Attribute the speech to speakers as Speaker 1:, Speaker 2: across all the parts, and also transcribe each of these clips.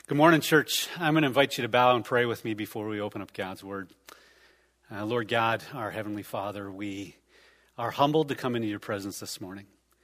Speaker 1: Good morning, church. I'm going to invite you to bow and pray with me before we open up God's Word. Lord God, our Heavenly Father, we are humbled to come into your presence this morning,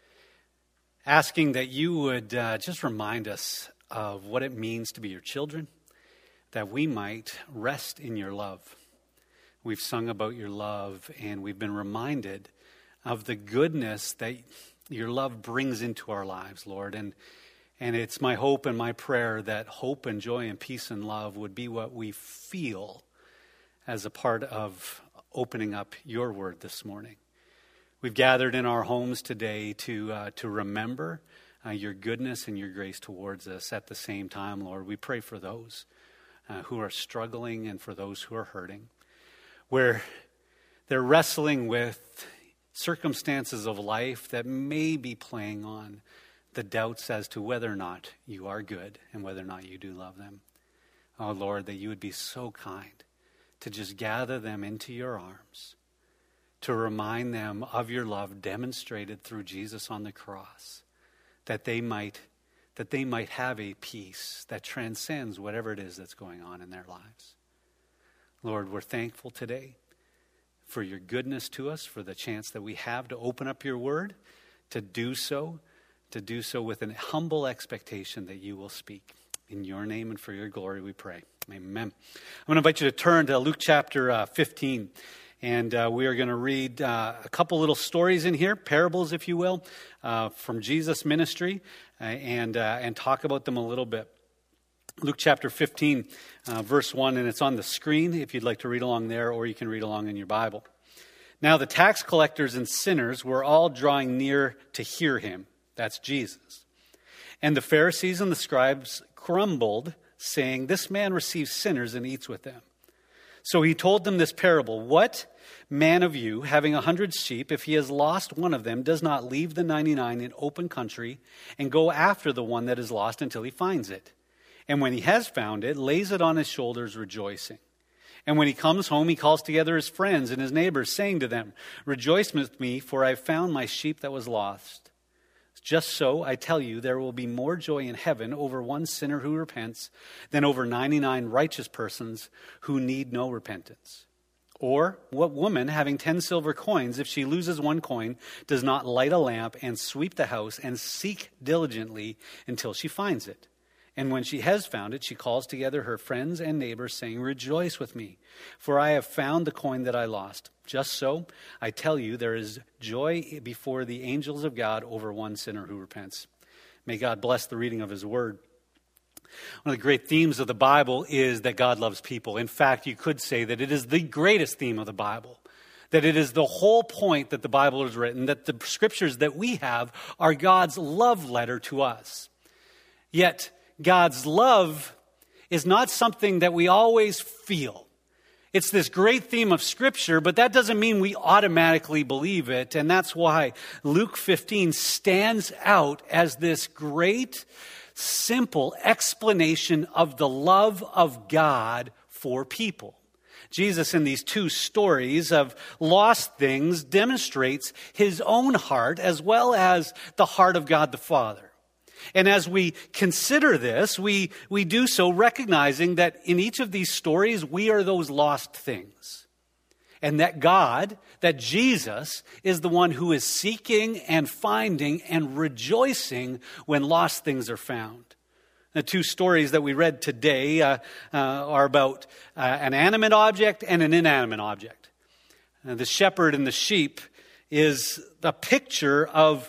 Speaker 1: asking that you would just remind us of what it means to be your children, that we might rest in your love. We've sung about your love, and we've been reminded of the goodness that your love brings into our lives, Lord. And it's my hope and my prayer that hope and joy and peace and love would be what we feel as a part of opening up your word this morning. We've gathered in our homes today to remember your goodness and your grace towards us. At the same time, Lord, we pray for those who are struggling and for those who are hurting, where they're wrestling with circumstances of life that may be playing on the doubts as to whether or not you are good and whether or not you do love them. Oh, Lord, that you would be so kind to just gather them into your arms, to remind them of your love demonstrated through Jesus on the cross, that they might have a peace that transcends whatever it is that's going on in their lives. Lord, we're thankful today for your goodness to us, for the chance that we have to open up your word, to do so with an humble expectation that you will speak. In your name and for your glory we pray. Amen. I'm going to invite you to turn to Luke chapter 15. And we are going to read a couple little stories in here, parables, if you will, from Jesus' ministry, and talk about them a little bit. Luke chapter 15, verse 1, and it's on the screen if you'd like to read along there, or you can read along in your Bible. Now the tax collectors and sinners were all drawing near to hear him. That's Jesus. And the Pharisees and the scribes grumbled, saying, "This man receives sinners and eats with them." So he told them this parable. "What man of you, having 100 sheep, if he has lost one of them, does not leave the 99 in open country and go after the one that is lost until he finds it? And when he has found it, lays it on his shoulders, rejoicing. And when he comes home, he calls together his friends and his neighbors, saying to them, 'Rejoice with me, for I have found my sheep that was lost.' Just so, I tell you, there will be more joy in heaven over one sinner who repents than over 99 righteous persons who need no repentance. Or what woman, having 10 silver coins, if she loses one coin, does not light a lamp and sweep the house and seek diligently until she finds it? And when she has found it, she calls together her friends and neighbors, saying, 'Rejoice with me, for I have found the coin that I lost.' Just so, I tell you, there is joy before the angels of God over one sinner who repents." May God bless the reading of his word. One of the great themes of the Bible is that God loves people. In fact, you could say that it is the greatest theme of the Bible. That it is the whole point that the Bible is written, that the scriptures that we have are God's love letter to us. Yet, God's love is not something that we always feel. It's this great theme of Scripture, but that doesn't mean we automatically believe it. And that's why Luke 15 stands out as this great, simple explanation of the love of God for people. Jesus, in these two stories of lost things, demonstrates his own heart as well as the heart of God the Father. And as we consider this, we do so recognizing that in each of these stories, we are those lost things. And that God, that Jesus, is the one who is seeking and finding and rejoicing when lost things are found. The two stories that we read today are about an animate object and an inanimate object. The shepherd and the sheep is a picture of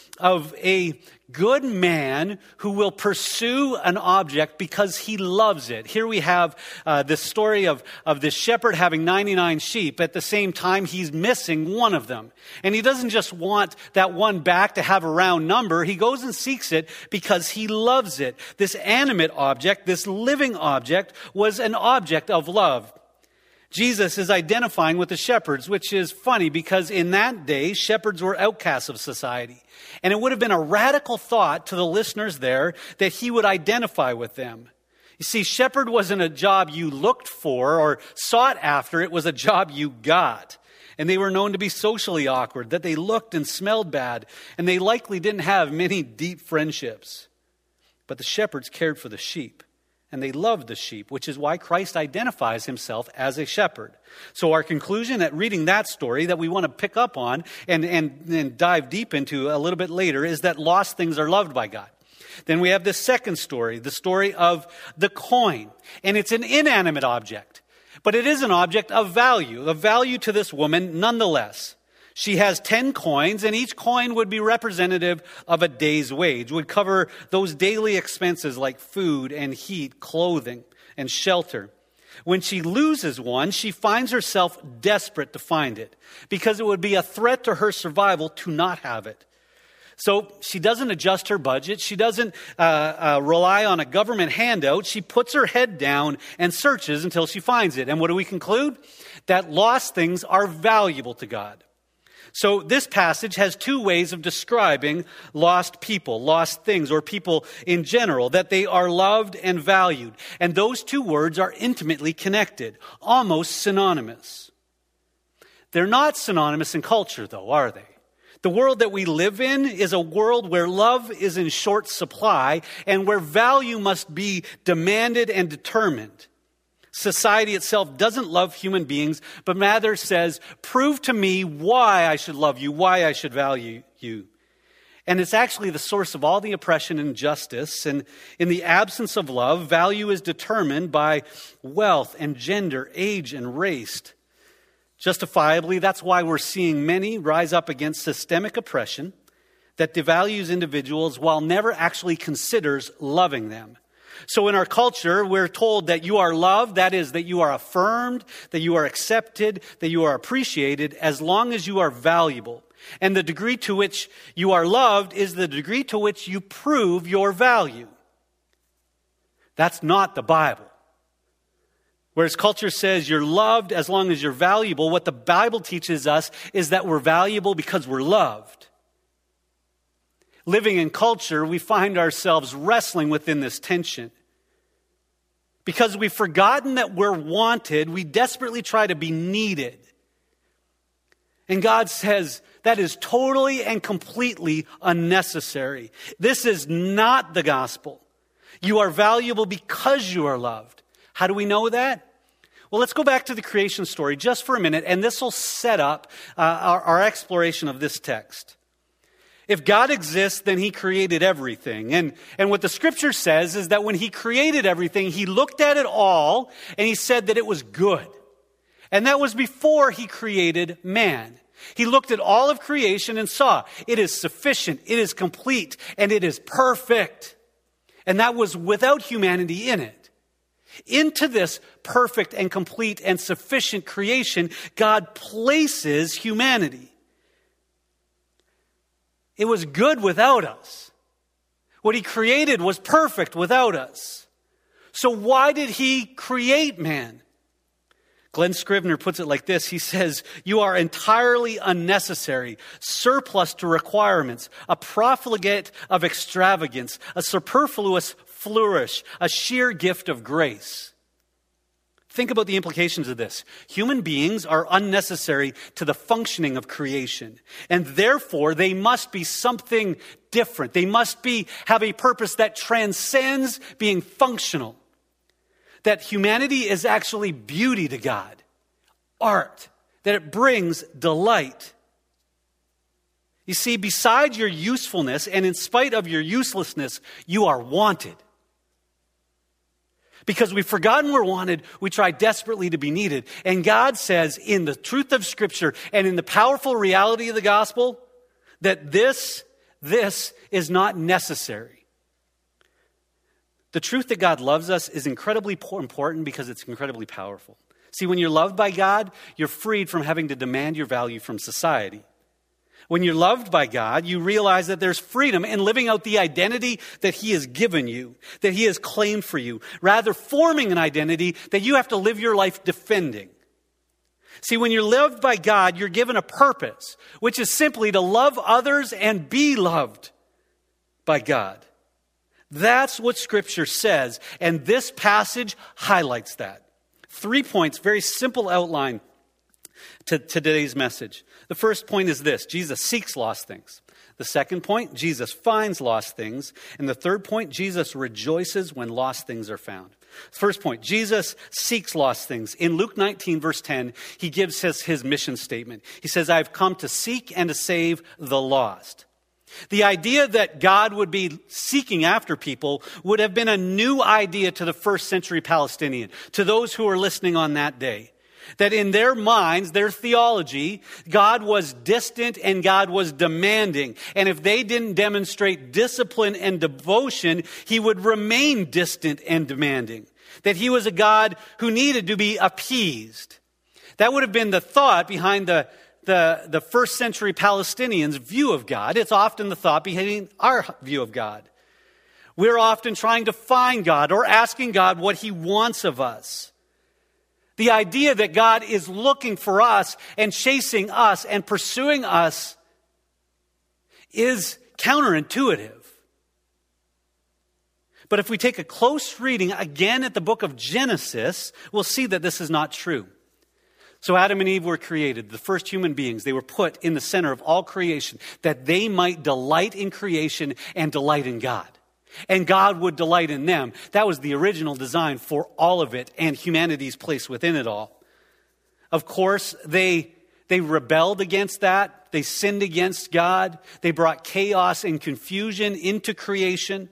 Speaker 1: a good man who will pursue an object because he loves it. Here we have this story of this shepherd having 99 sheep. At the same time, he's missing one of them. And he doesn't just want that one back to have a round number. He goes and seeks it because he loves it. This animate object, this living object, was an object of love. Jesus is identifying with the shepherds, which is funny because in that day, shepherds were outcasts of society. And it would have been a radical thought to the listeners there that he would identify with them. You see, shepherd wasn't a job you looked for or sought after. It was a job you got. And they were known to be socially awkward, that they looked and smelled bad, and they likely didn't have many deep friendships. But the shepherds cared for the sheep, and they loved the sheep, which is why Christ identifies himself as a shepherd. So our conclusion at reading that story that we want to pick up on and dive deep into a little bit later is that lost things are loved by God. Then we have this second story, the story of the coin. And it's an inanimate object, but it is an object of value to this woman nonetheless. She has 10 coins, and each coin would be representative of a day's wage, would cover those daily expenses like food and heat, clothing, and shelter. When she loses one, she finds herself desperate to find it because it would be a threat to her survival to not have it. So she doesn't adjust her budget. She doesn't rely on a government handout. She puts her head down and searches until she finds it. And what do we conclude? That lost things are valuable to God. So this passage has two ways of describing lost people, lost things, or people in general, that they are loved and valued. And those two words are intimately connected, almost synonymous. They're not synonymous in culture, though, are they? The world that we live in is a world where love is in short supply and where value must be demanded and determined. Society itself doesn't love human beings, but rather says, prove to me why I should love you, why I should value you. And it's actually the source of all the oppression and injustice. And in the absence of love, value is determined by wealth and gender, age and race. Justifiably, that's why we're seeing many rise up against systemic oppression that devalues individuals while never actually considers loving them. So in our culture, we're told that you are loved, that is, that you are affirmed, that you are accepted, that you are appreciated as long as you are valuable. And the degree to which you are loved is the degree to which you prove your value. That's not the Bible. Whereas culture says you're loved as long as you're valuable, what the Bible teaches us is that we're valuable because we're loved. Living in culture, we find ourselves wrestling within this tension. Because we've forgotten that we're wanted, we desperately try to be needed. And God says that is totally and completely unnecessary. This is not the gospel. You are valuable because you are loved. How do we know that? Well, let's go back to the creation story just for a minute, and this will set up our exploration of this text. If God exists, then he created everything. And what the scripture says is that when he created everything, he looked at it all, and he said that it was good. And that was before he created man. He looked at all of creation and saw it is sufficient, it is complete, and it is perfect. And that was without humanity in it. Into this perfect and complete and sufficient creation, God places humanity. It was good without us. What he created was perfect without us. So why did he create man? Glenn Scrivener puts it like this. He says, you are entirely unnecessary, surplus to requirements, a profligate of extravagance, a superfluous flourish, a sheer gift of grace. Think about the implications of this. Human beings are unnecessary to the functioning of creation, and therefore they must be something different. They must have a purpose that transcends being functional. That humanity is actually beauty to God, art, that it brings delight. You see, beside your usefulness and in spite of your uselessness, you are wanted. Because we've forgotten we're wanted, we try desperately to be needed. And God says in the truth of Scripture and in the powerful reality of the gospel that this is not necessary. The truth that God loves us is incredibly important because it's incredibly powerful. See, when you're loved by God, you're freed from having to demand your value from society. When you're loved by God, you realize that there's freedom in living out the identity that he has given you, that he has claimed for you, rather forming an identity that you have to live your life defending. See, when you're loved by God, you're given a purpose, which is simply to love others and be loved by God. That's what Scripture says, and this passage highlights that. 3 points, very simple outline to today's message. The first point is this: Jesus seeks lost things. The second point, Jesus finds lost things. And the third point, Jesus rejoices when lost things are found. First point, Jesus seeks lost things. In Luke 19, verse 10, he gives his mission statement. He says, I've come to seek and to save the lost. The idea that God would be seeking after people would have been a new idea to the first century Palestinian, to those who were listening on that day. That in their minds, their theology, God was distant and God was demanding. And if they didn't demonstrate discipline and devotion, he would remain distant and demanding. That he was a God who needed to be appeased. That would have been the thought behind the first century Palestinians' view of God. It's often the thought behind our view of God. We're often trying to find God or asking God what he wants of us. The idea that God is looking for us and chasing us and pursuing us is counterintuitive. But if we take a close reading again at the book of Genesis, we'll see that this is not true. So Adam and Eve were created, the first human beings. They were put in the center of all creation, that they might delight in creation and delight in God. And God would delight in them. That was the original design for all of it and humanity's place within it all. Of course, they rebelled against that. They sinned against God. They brought chaos and confusion into creation.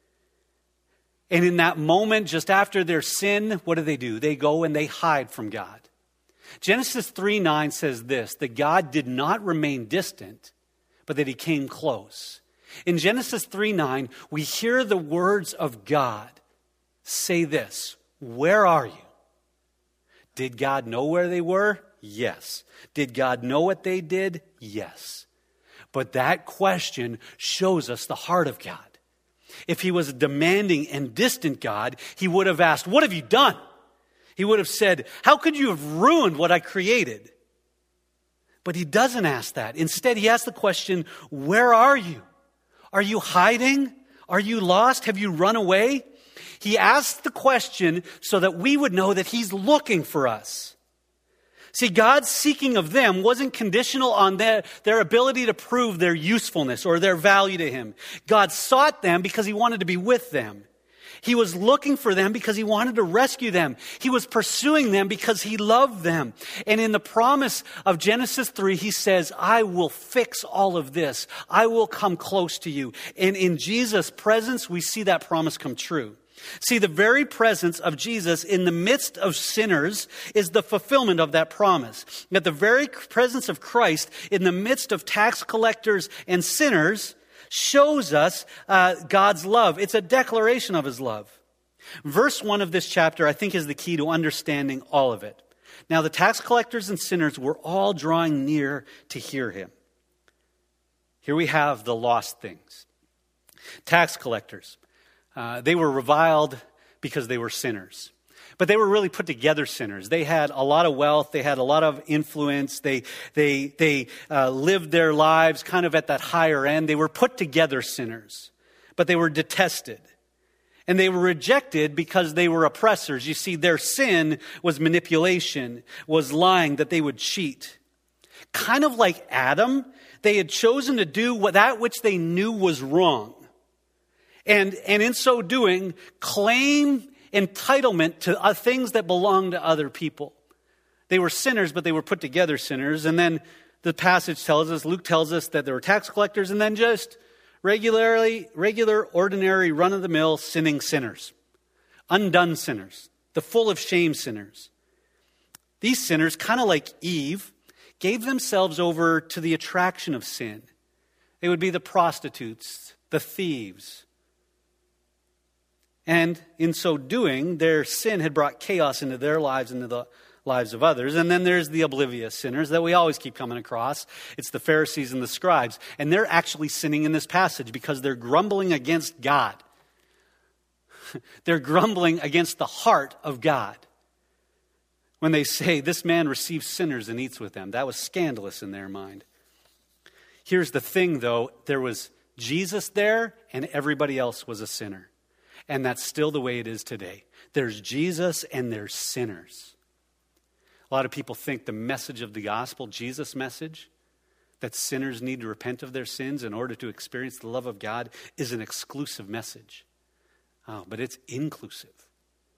Speaker 1: And in that moment, just after their sin, what do? They go and they hide from God. Genesis 3:9 says this, that God did not remain distant, but that he came close. In Genesis 3:9, we hear the words of God say this, where are you? Did God know where they were? Yes. Did God know what they did? Yes. But that question shows us the heart of God. If he was a demanding and distant God, he would have asked, what have you done? He would have said, how could you have ruined what I created? But he doesn't ask that. Instead, he asks the question, where are you? Are you hiding? Are you lost? Have you run away? He asked the question so that we would know that he's looking for us. See, God's seeking of them wasn't conditional on their ability to prove their usefulness or their value to him. God sought them because he wanted to be with them. He was looking for them because he wanted to rescue them. He was pursuing them because he loved them. And in the promise of Genesis 3, he says, I will fix all of this. I will come close to you. And in Jesus' presence, we see that promise come true. See, the very presence of Jesus in the midst of sinners is the fulfillment of that promise. That the very presence of Christ in the midst of tax collectors and sinners shows us God's love. It's a declaration of his love. Verse 1 of this chapter, I think, is the key to understanding all of it. Now, the tax collectors and sinners were all drawing near to hear him. Here we have the lost things. Tax collectors. They were reviled because they were sinners. But they were really put together sinners. They had a lot of wealth. They had a lot of influence. They lived their lives kind of at that higher end. They were put together sinners, but they were detested. And they were rejected because they were oppressors. You see, their sin was manipulation, was lying, that they would cheat. Kind of like Adam, they had chosen to do that which they knew was wrong. And in so doing, claim entitlement to things that belong to other people. They were sinners, but they were put together sinners. And then the passage tells us, Luke tells us, that there were tax collectors and then just regular, ordinary, run-of-the-mill sinning sinners. Undone sinners. The full of shame sinners. These sinners, kind of like Eve, gave themselves over to the attraction of sin. They would be the prostitutes, the thieves. And in so doing, their sin had brought chaos into their lives, into the lives of others. And then there's the oblivious sinners that we always keep coming across. It's the Pharisees and the scribes. And they're actually sinning in this passage because they're grumbling against God. They're grumbling against the heart of God. When they say, this man receives sinners and eats with them. That was scandalous in their mind. Here's the thing, though. There was Jesus there and everybody else was a sinner. And that's still the way it is today. There's Jesus and there's sinners. A lot of people think the message of the gospel, Jesus' message, that sinners need to repent of their sins in order to experience the love of God, is an exclusive message. Oh, but it's inclusive.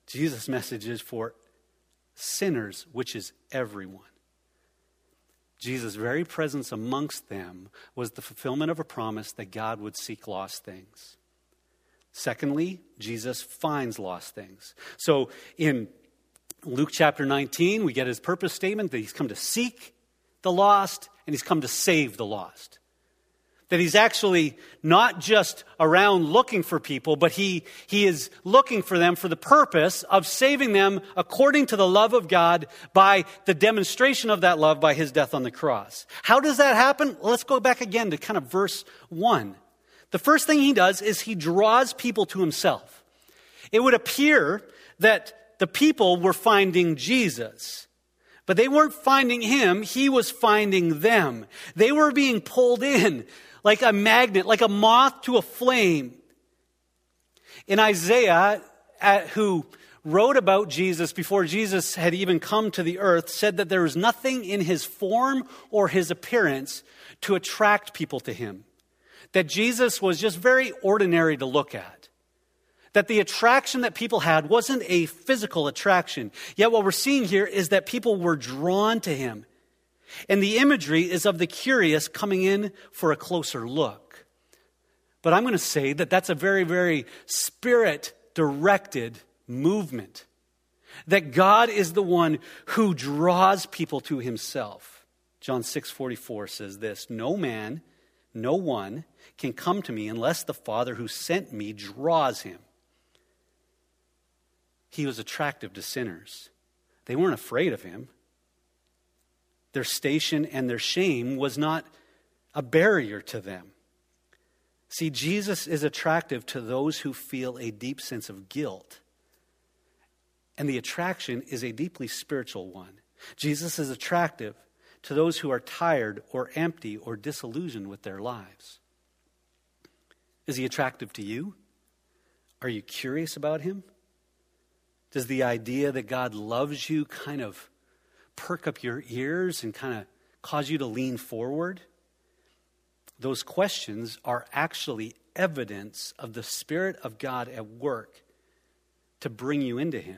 Speaker 1: Jesus' message is for sinners, which is everyone. Jesus' very presence amongst them was the fulfillment of a promise that God would seek lost things. Secondly, Jesus finds lost things. So in Luke chapter 19, we get his purpose statement that he's come to seek the lost and he's come to save the lost. That he's actually not just around looking for people, but he is looking for them for the purpose of saving them according to the love of God by the demonstration of that love by his death on the cross. How does that happen? Well, let's go back again to kind of verse 1. The first thing he does is he draws people to himself. It would appear that the people were finding Jesus, but they weren't finding him. He was finding them. They were being pulled in like a magnet, like a moth to a flame. In Isaiah, who wrote about Jesus before Jesus had even come to the earth, said that there was nothing in his form or his appearance to attract people to him. That Jesus was just very ordinary to look at. That the attraction that people had wasn't a physical attraction. Yet what we're seeing here is that people were drawn to him. And the imagery is of the curious coming in for a closer look. But I'm going to say that that's a very, very spirit-directed movement. That God is the one who draws people to himself. John 6:44 says this, "No man, no one can come to me unless the Father who sent me draws him." He was attractive to sinners. They weren't afraid of him. Their station and their shame was not a barrier to them. See, Jesus is attractive to those who feel a deep sense of guilt. And the attraction is a deeply spiritual one. Jesus is attractive to those who are tired or empty or disillusioned with their lives. Is he attractive to you? Are you curious about him? Does the idea that God loves you kind of perk up your ears and kind of cause you to lean forward? Those questions are actually evidence of the Spirit of God at work to bring you into him.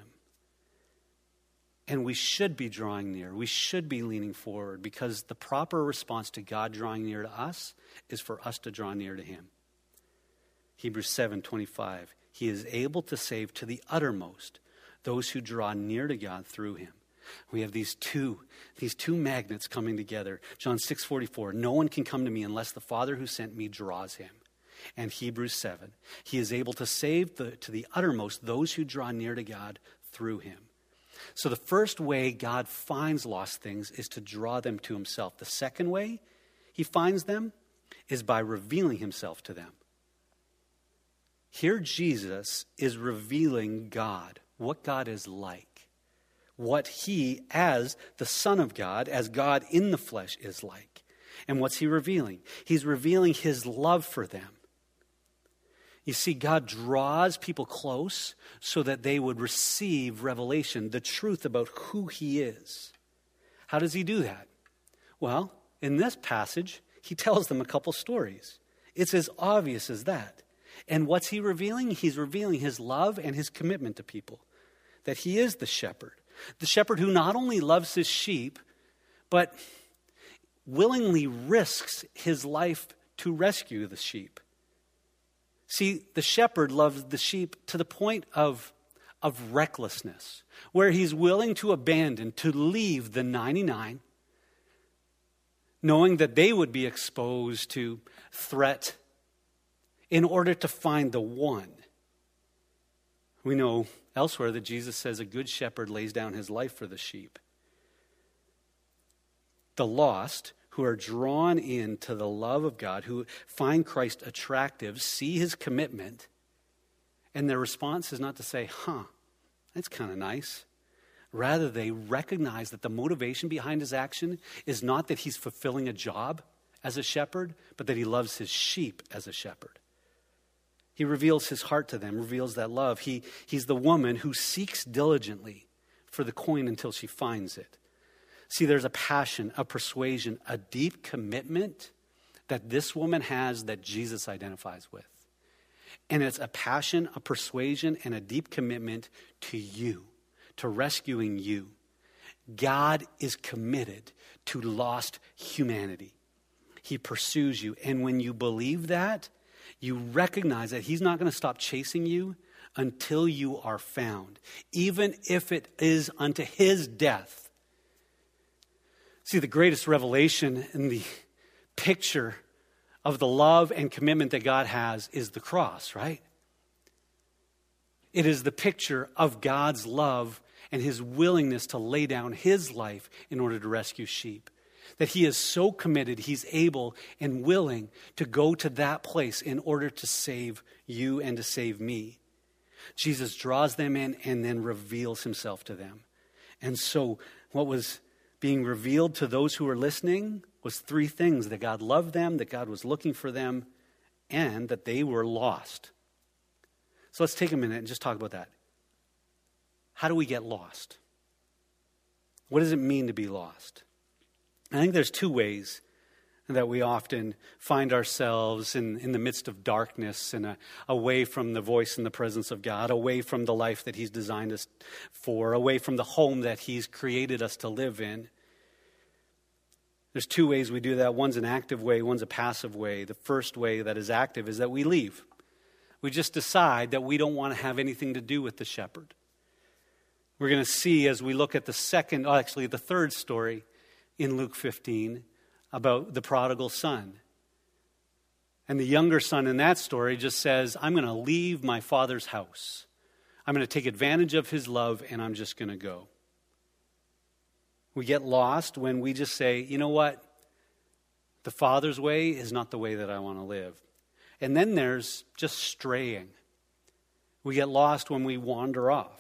Speaker 1: And we should be drawing near. We should be leaning forward because the proper response to God drawing near to us is for us to draw near to him. Hebrews 7:25, he is able to save to the uttermost those who draw near to God through him. We have these two magnets coming together. John 6:44, no one can come to me unless the Father who sent me draws him. And Hebrews 7, he is able to save to the uttermost those who draw near to God through him. So the first way God finds lost things is to draw them to himself. The second way he finds them is by revealing himself to them. Here Jesus is revealing God, what God is like, what he, as the Son of God, as God in the flesh, is like. And what's he revealing? He's revealing his love for them. You see, God draws people close so that they would receive revelation, the truth about who he is. How does he do that? Well, in this passage, he tells them a couple stories. It's as obvious as that. And what's he revealing? He's revealing his love and his commitment to people. That he is the shepherd who not only loves his sheep, but willingly risks his life to rescue the sheep. See, the shepherd loves the sheep to the point of recklessness, where he's willing to abandon, to leave the 99, knowing that they would be exposed to threat in order to find the one. We know elsewhere that Jesus says a good shepherd lays down his life for the sheep. The lost, who are drawn into the love of God, who find Christ attractive, see his commitment, and their response is not to say, that's kind of nice. Rather, they recognize that the motivation behind his action is not that he's fulfilling a job as a shepherd, but that he loves his sheep as a shepherd. He reveals his heart to them, reveals that love. He's the woman who seeks diligently for the coin until she finds it. See, there's a passion, a persuasion, a deep commitment that this woman has that Jesus identifies with. And it's a passion, a persuasion, and a deep commitment to you, to rescuing you. God is committed to lost humanity. He pursues you. And when you believe that, you recognize that he's not going to stop chasing you until you are found, even if it is unto his death. See, the greatest revelation in the picture of the love and commitment that God has is the cross, right? It is the picture of God's love and his willingness to lay down his life in order to rescue sheep. That he is so committed, he's able and willing to go to that place in order to save you and to save me. Jesus draws them in and then reveals himself to them. And so what was being revealed to those who were listening was three things: that God loved them, that God was looking for them, and that they were lost. So let's take a minute and just talk about that. How do we get lost? What does it mean to be lost? I think there's two ways that we often find ourselves in the midst of darkness and away from the voice and the presence of God, away from the life that he's designed us for, away from the home that he's created us to live in. There's two ways we do that. One's an active way, one's a passive way. The first way that is active is that we leave. We just decide that we don't want to have anything to do with the shepherd. We're going to see as we look at the third story in Luke 15 about the prodigal son. And the younger son in that story just says, I'm going to leave my father's house. I'm going to take advantage of his love and I'm just going to go. We get lost when we just say, you know what? The Father's way is not the way that I want to live. And then there's just straying. We get lost when we wander off.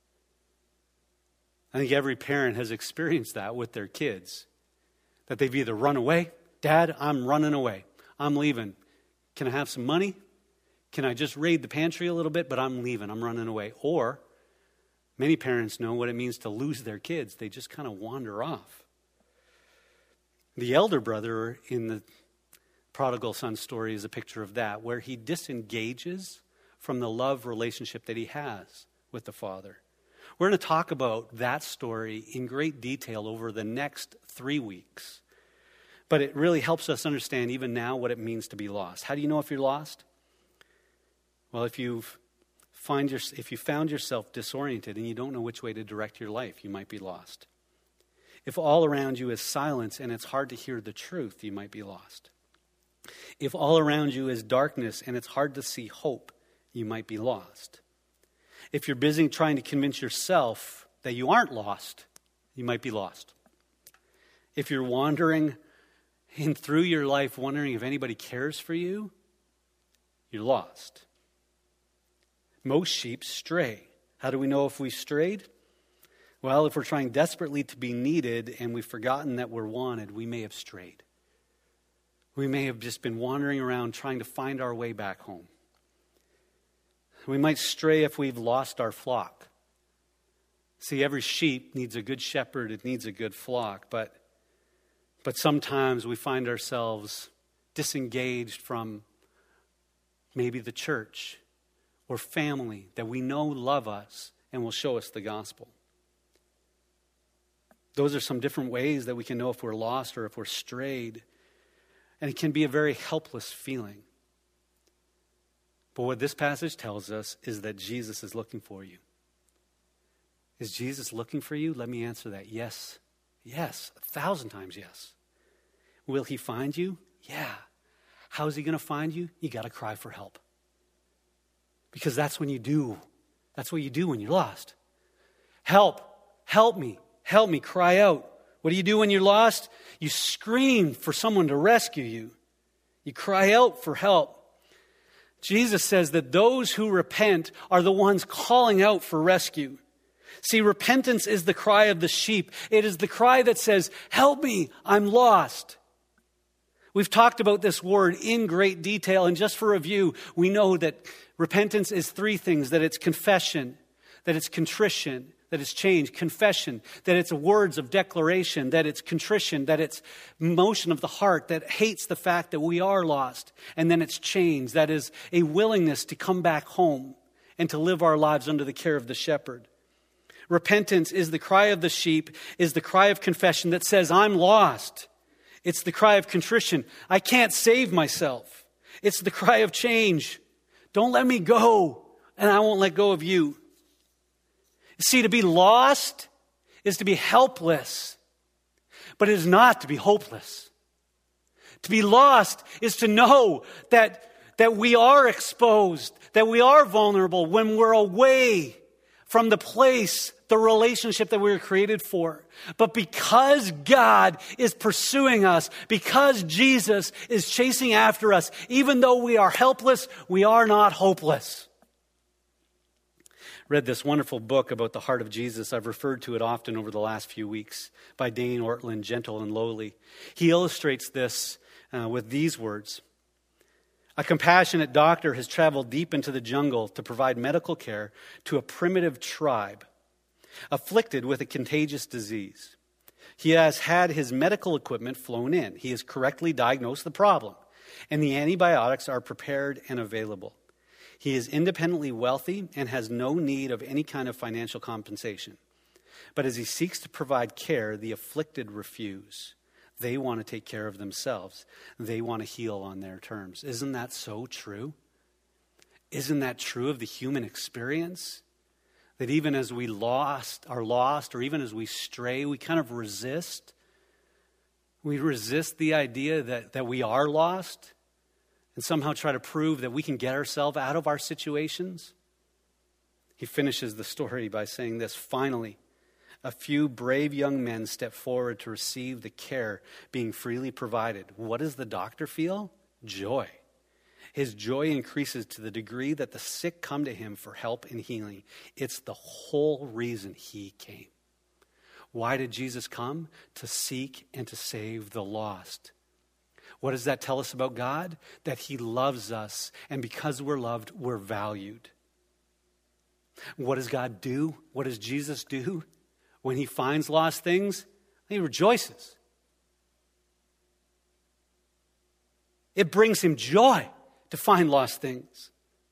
Speaker 1: I think every parent has experienced that with their kids. That they've either run away. Dad, I'm running away. I'm leaving. Can I have some money? Can I just raid the pantry a little bit? But I'm leaving. I'm running away. Or many parents know what it means to lose their kids. They just kind of wander off. The elder brother in the prodigal son story is a picture of that, where he disengages from the love relationship that he has with the Father. We're going to talk about that story in great detail over the next 3 weeks. But it really helps us understand even now what it means to be lost. How do you know if you're lost? Well, if you found yourself disoriented and you don't know which way to direct your life, you might be lost. If all around you is silence and it's hard to hear the truth, you might be lost. If all around you is darkness and it's hard to see hope, you might be lost. If you're busy trying to convince yourself that you aren't lost, you might be lost. If you're wandering through your life wondering if anybody cares for you, you're lost. Most sheep stray. How do we know if we strayed? Well, if we're trying desperately to be needed and we've forgotten that we're wanted, we may have strayed. We may have just been wandering around trying to find our way back home. We might stray if we've lost our flock. See, every sheep needs a good shepherd. It needs a good flock. But sometimes we find ourselves disengaged from maybe the church or family that we know love us and will show us the gospel. Those are some different ways that we can know if we're lost or if we're strayed. And it can be a very helpless feeling. But what this passage tells us is that Jesus is looking for you. Is Jesus looking for you? Let me answer that. Yes. Yes. 1,000 times yes. Will he find you? Yeah. How is he going to find you? You got to cry for help. Because that's when you do. That's what you do when you're lost. Help. Help me. Help me. Cry out. What do you do when you're lost? You scream for someone to rescue you. You cry out for help. Jesus says that those who repent are the ones calling out for rescue. See, repentance is the cry of the sheep. It is the cry that says, help me, I'm lost. We've talked about this word in great detail, and just for review, we know that repentance is three things: that it's confession, that it's contrition, that it's change, confession, that it's words of declaration, that it's contrition, that it's motion of the heart that hates the fact that we are lost, and then it's change, that is a willingness to come back home and to live our lives under the care of the shepherd. Repentance is the cry of the sheep, is the cry of confession that says, I'm lost. It's the cry of contrition. I can't save myself. It's the cry of change. Don't let me go, and I won't let go of you. See, to be lost is to be helpless, but it is not to be hopeless. To be lost is to know that we are exposed, that we are vulnerable when we're away from the place, the relationship that we were created for. But because God is pursuing us, because Jesus is chasing after us, even though we are helpless, we are not hopeless. Read this wonderful book about the heart of Jesus. I've referred to it often over the last few weeks by Dane Ortland, Gentle and Lowly. He illustrates this with these words. A compassionate doctor has traveled deep into the jungle to provide medical care to a primitive tribe afflicted with a contagious disease. He has had his medical equipment flown in. He has correctly diagnosed the problem, and the antibiotics are prepared and available. He is independently wealthy and has no need of any kind of financial compensation. But as he seeks to provide care, the afflicted refuse. They want to take care of themselves. They want to heal on their terms. Isn't that so true? Isn't that true of the human experience? That even as we are lost, or even as we stray, we kind of resist. We resist the idea that we are lost and somehow try to prove that we can get ourselves out of our situations. He finishes the story by saying this, finally, a few brave young men step forward to receive the care being freely provided. What does the doctor feel? Joy. His joy increases to the degree that the sick come to him for help and healing. It's the whole reason he came. Why did Jesus come? To seek and to save the lost. What does that tell us about God? That he loves us, and because we're loved, we're valued. What does God do? What does Jesus do? When he finds lost things, he rejoices. It brings him joy to find lost things.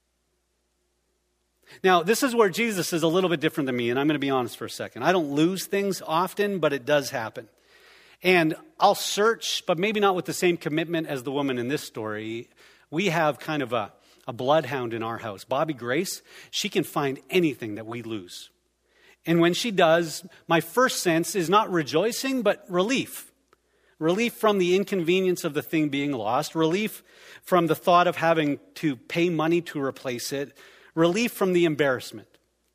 Speaker 1: Now, this is where Jesus is a little bit different than me, and I'm going to be honest for a second. I don't lose things often, but it does happen. And I'll search, but maybe not with the same commitment as the woman in this story. We have kind of a bloodhound in our house. Bobby Grace, she can find anything that we lose. And when she does, my first sense is not rejoicing, but relief. Relief from the inconvenience of the thing being lost. Relief from the thought of having to pay money to replace it. Relief from the embarrassment.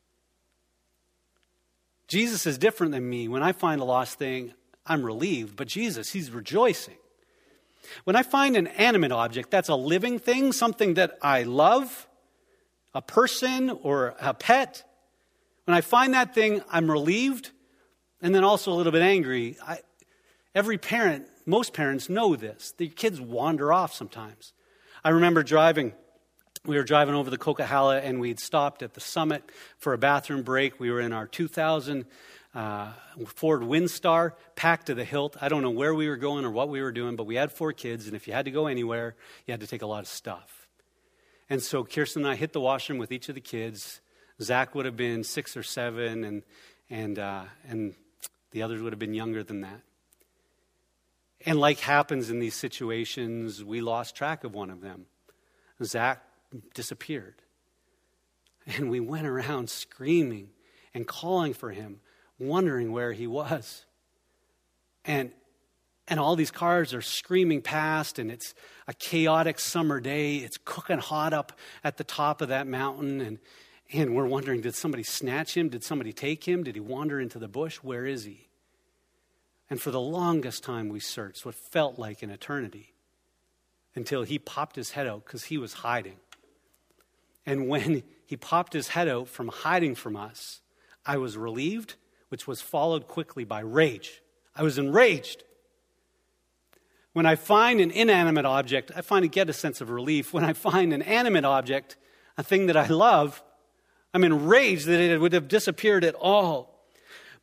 Speaker 1: Jesus is different than me. When I find a lost thing, I'm relieved. But Jesus, he's rejoicing. When I find an animate object, that's a living thing, something that I love, a person or a pet. When I find that thing, I'm relieved and then also a little bit angry. Every parent, most parents know this. The kids wander off sometimes. I remember we were driving over the Coquihalla and we'd stopped at the Summit for a bathroom break. We were in our 2000 Ford Windstar, packed to the hilt. I don't know where we were going or what we were doing, but we had 4 kids, and if you had to go anywhere, you had to take a lot of stuff. And so Kirsten and I hit the washroom with each of the kids. Zach would have been 6 or 7, and the others would have been younger than that. And like happens in these situations, we lost track of one of them. Zach disappeared. And we went around screaming and calling for him, wondering where he was. And all these cars are screaming past, and it's a chaotic summer day. It's cooking hot up at the top of that mountain, and we're wondering, did somebody snatch him? Did somebody take him? Did he wander into the bush? Where is he? And for the longest time we searched, what felt like an eternity, until he popped his head out because he was hiding. And when he popped his head out from hiding from us, I was relieved, which was followed quickly by rage. I was enraged. When I find an inanimate object, I get a sense of relief. When I find an animate object, a thing that I love, I'm enraged that it would have disappeared at all.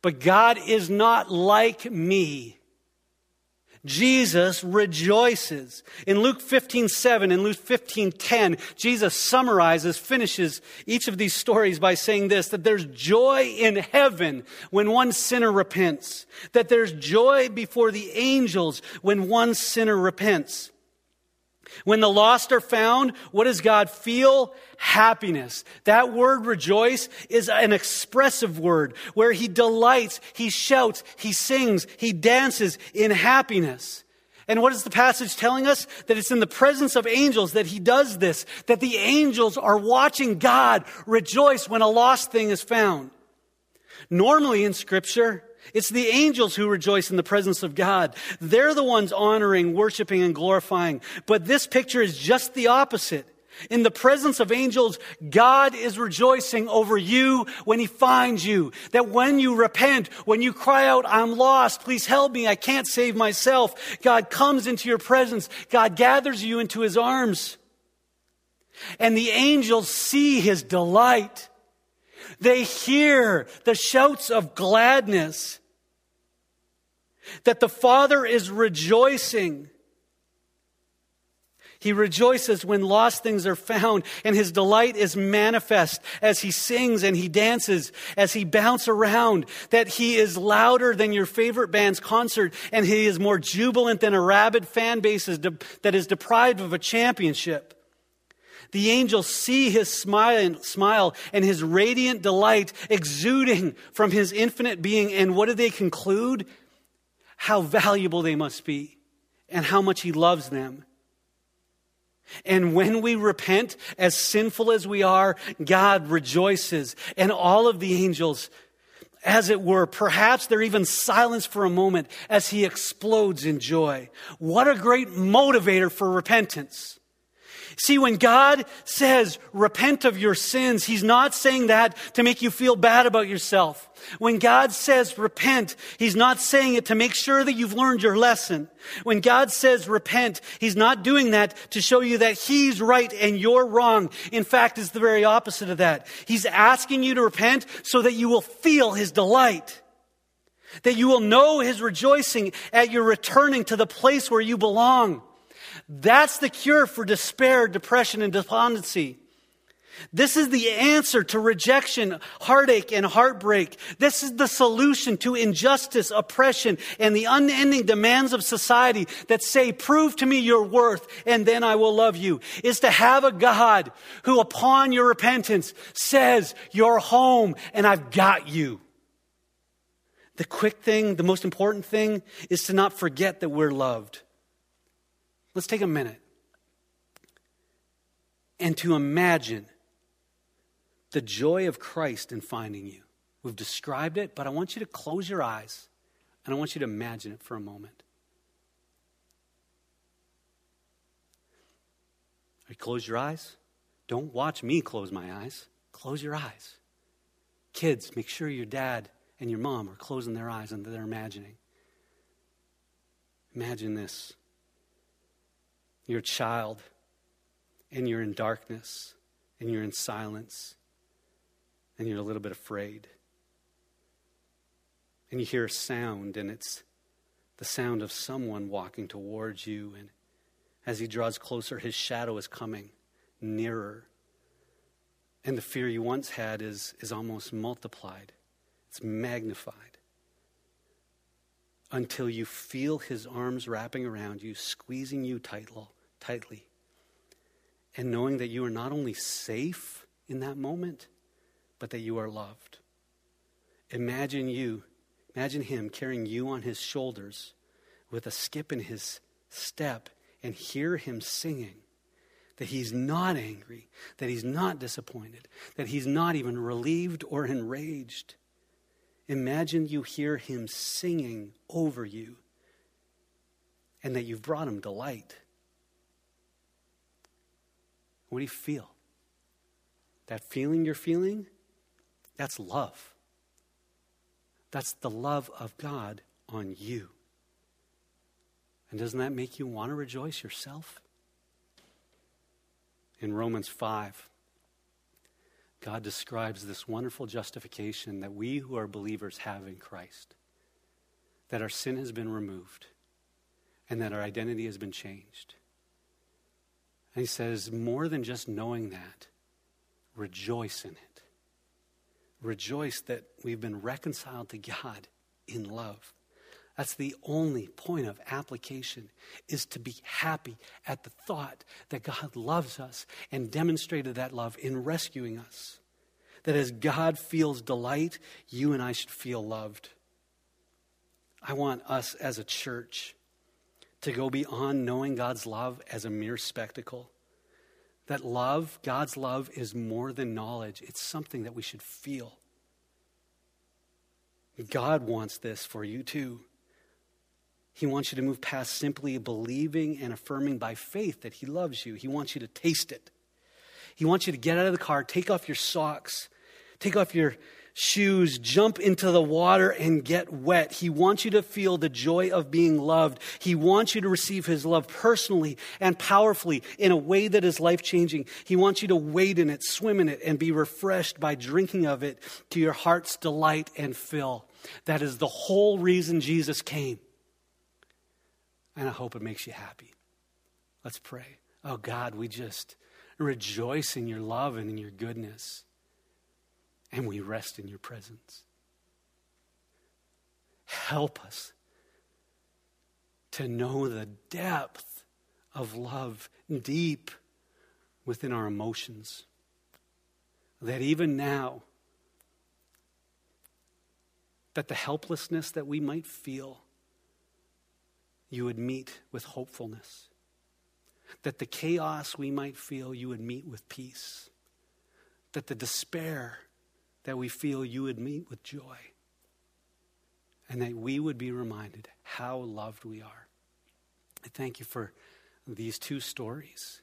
Speaker 1: But God is not like me. Jesus rejoices. In Luke 15:7 and Luke 15:10, Jesus finishes each of these stories by saying this, that there's joy in heaven when one sinner repents, that there's joy before the angels when one sinner repents. When the lost are found, what does God feel? Happiness. That word rejoice is an expressive word where he delights, he shouts, he sings, he dances in happiness. And what is the passage telling us? That it's in the presence of angels that he does this, that the angels are watching God rejoice when a lost thing is found. Normally in Scripture, it's the angels who rejoice in the presence of God. They're the ones honoring, worshiping, and glorifying. But this picture is just the opposite. In the presence of angels, God is rejoicing over you when he finds you. That when you repent, when you cry out, I'm lost, please help me, I can't save myself, God comes into your presence. God gathers you into his arms. And the angels see his delight. They hear the shouts of gladness that the Father is rejoicing. He rejoices when lost things are found, and his delight is manifest as he sings and he dances, as he bounces around, that he is louder than your favorite band's concert, and he is more jubilant than a rabid fan base that is deprived of a championship. The angels see his smile and his radiant delight exuding from his infinite being. And what do they conclude? How valuable they must be and how much he loves them. And when we repent, as sinful as we are, God rejoices. And all of the angels, as it were, perhaps they're even silenced for a moment as he explodes in joy. What a great motivator for repentance. See, when God says, repent of your sins, he's not saying that to make you feel bad about yourself. When God says repent, he's not saying it to make sure that you've learned your lesson. When God says repent, he's not doing that to show you that he's right and you're wrong. In fact, it's the very opposite of that. He's asking you to repent so that you will feel his delight. That you will know his rejoicing at your returning to the place where you belong. That's the cure for despair, depression, and despondency. This is the answer to rejection, heartache, and heartbreak. This is the solution to injustice, oppression, and the unending demands of society that say, prove to me your worth, and then I will love you. Is to have a God who, upon your repentance, says, you're home, and I've got you. The quick thing, the most important thing, is to not forget that we're loved. Let's take a minute and to imagine the joy of Christ in finding you. We've described it, but I want you to close your eyes and I want you to imagine it for a moment. Close your eyes. Don't watch me close my eyes. Close your eyes. Kids, make sure your dad and your mom are closing their eyes and they're imagining. Imagine this. You're a child, and you're in darkness, and you're in silence, and you're a little bit afraid. And you hear a sound, and it's the sound of someone walking towards you. And as he draws closer, his shadow is coming nearer. And the fear you once had is almost multiplied. It's magnified. Until you feel his arms wrapping around you, squeezing you tightly. And knowing that you are not only safe in that moment, but that you are loved. Imagine him carrying you on his shoulders with a skip in his step, and hear him singing that he's not angry, that he's not disappointed, that he's not even relieved or enraged. Imagine you hear him singing over you and that you've brought him delight. What do you feel? That feeling you're feeling, that's love. That's the love of God on you. And doesn't that make you want to rejoice yourself? In Romans 5, God describes this wonderful justification that we who are believers have in Christ, that our sin has been removed and that our identity has been changed. And he says, more than just knowing that, rejoice in it. Rejoice that we've been reconciled to God in love. That's the only point of application, is to be happy at the thought that God loves us and demonstrated that love in rescuing us. That as God feels delight, you and I should feel loved. I want us as a church to go beyond knowing God's love as a mere spectacle. That love, God's love, is more than knowledge. It's something that we should feel. God wants this for you too. He wants you to move past simply believing and affirming by faith that he loves you. He wants you to taste it. He wants you to get out of the car, take off your socks, take off your shoes, jump into the water and get wet. He wants you to feel the joy of being loved. He wants you to receive his love personally and powerfully in a way that is life-changing. He wants you to wade in it, swim in it, and be refreshed by drinking of it to your heart's delight and fill. That is the whole reason Jesus came. And I hope it makes you happy. Let's pray. Oh God, we just rejoice in your love and in your goodness. And we rest in your presence. Help us to know the depth of love deep within our emotions. That even now, that the helplessness that we might feel, you would meet with hopefulness. That the chaos we might feel, you would meet with peace. That the despair that we feel, you would meet with joy. And that we would be reminded how loved we are. I thank you for these two stories.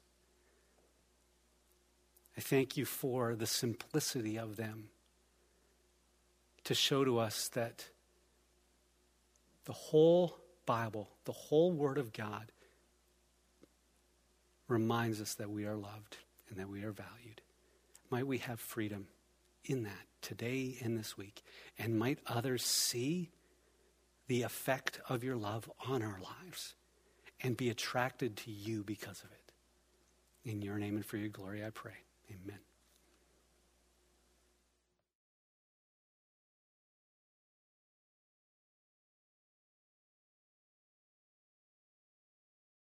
Speaker 1: I thank you for the simplicity of them to show to us that the whole Bible, the whole Word of God, reminds us that we are loved and that we are valued. Might we have freedom in that today and this week, and might others see the effect of your love on our lives and be attracted to you because of it. In your name and for your glory I pray. Amen.